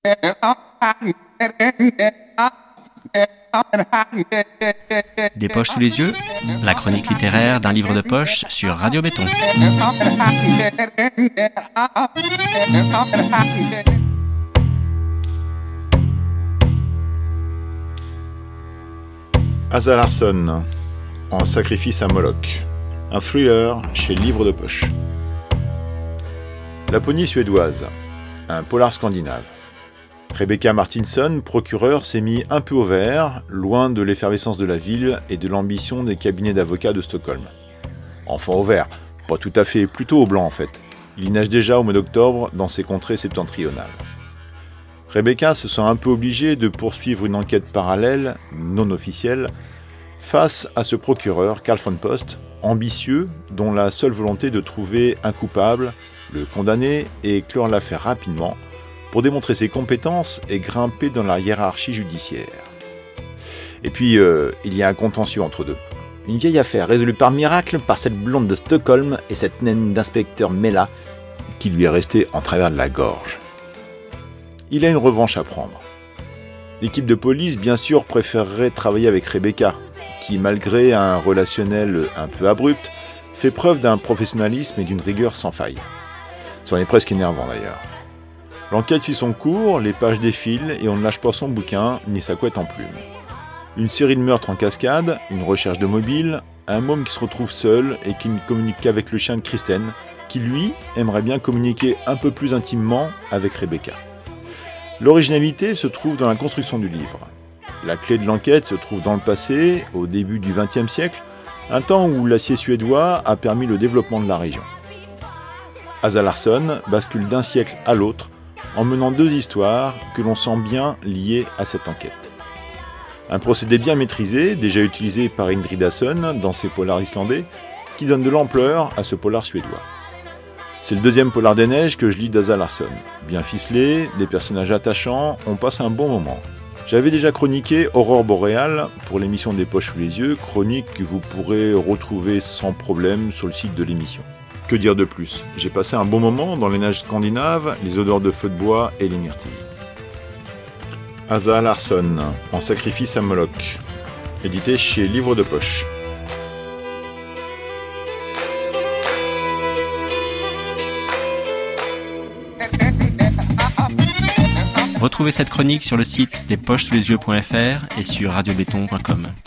Des poches sous les yeux, la chronique littéraire d'un livre de poche sur Radio Béton. Asa Larsson, en sacrifice à Moloch. Un thriller chez Livre de Poche. Laponie suédoise, un polar scandinave. Rebecca Martinsson, procureure, s'est mis un peu au vert, loin de l'effervescence de la ville et de l'ambition des cabinets d'avocats de Stockholm. Enfin au vert, pas tout à fait, plutôt au blanc en fait. Il y nage déjà au mois d'octobre dans ces contrées septentrionales. Rebecca se sent un peu obligée de poursuivre une enquête parallèle, non officielle, face à ce procureur, Carl von Post, ambitieux, dont la seule volonté est de trouver un coupable, le condamner et clore l'affaire rapidement, pour démontrer ses compétences et grimper dans la hiérarchie judiciaire. Et puis, il y a un contentieux entre deux. Une vieille affaire résolue par miracle par cette blonde de Stockholm et cette naine d'inspecteur Mella, qui lui est restée en travers de la gorge. Il a une revanche à prendre. L'équipe de police, bien sûr, préférerait travailler avec Rebecca, qui, malgré un relationnel un peu abrupt, fait preuve d'un professionnalisme et d'une rigueur sans faille. C'en est presque énervant d'ailleurs. L'enquête suit son cours, les pages défilent et on ne lâche pas son bouquin ni sa couette en plume. Une série de meurtres en cascade, une recherche de mobile, un môme qui se retrouve seul et qui ne communique qu'avec le chien de Kristen, qui lui aimerait bien communiquer un peu plus intimement avec Rebecca. L'originalité se trouve dans la construction du livre. La clé de l'enquête se trouve dans le passé, au début du XXe siècle, un temps où l'acier suédois a permis le développement de la région. Asa Larsson bascule d'un siècle à l'autre en menant deux histoires que l'on sent bien liées à cette enquête. Un procédé bien maîtrisé, déjà utilisé par Indrid Hasson dans ses polars islandais, qui donne de l'ampleur à ce polar suédois. C'est le deuxième polar des neiges que je lis d'Asa Larsson. Bien ficelé, des personnages attachants, on passe un bon moment. J'avais déjà chroniqué Aurore boréale pour l'émission des poches sous les yeux, chronique que vous pourrez retrouver sans problème sur le site de l'émission. Que dire de plus ? J'ai passé un bon moment dans les neiges scandinaves, les odeurs de feu de bois et les myrtilles. Asa Larsson, en sacrifice à Moloch, édité chez Livre de Poche. Retrouvez cette chronique sur le site despochessouslesyeux.fr et sur radiobéton.com.